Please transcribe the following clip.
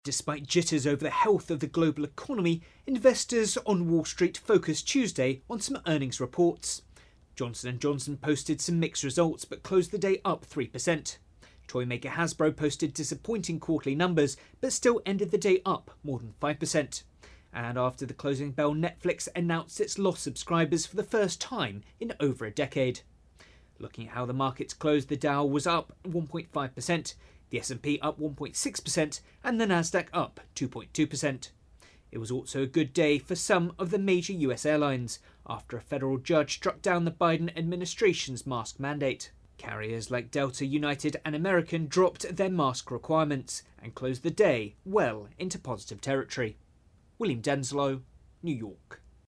Despite jitters over the health of the global economy, investors on Wall Street focused Tuesday on some earnings reports. Johnson & Johnson posted some mixed results but closed the day up 3%. Toy maker Hasbro posted disappointing quarterly numbers but still ended the day up more than 5%. And after the closing bell, Netflix announced it's lost subscribers for the first time in over a decade. Looking at how the markets closed, the Dow was up 1.5%, the S&P up 1.6% and the Nasdaq up 2.2%. It was also a good day for some of the major US airlines after a federal judge struck down the Biden administration's mask mandate. Carriers like Delta, United and American dropped their mask requirements and closed the day well into positive territory. William Denslow, New York.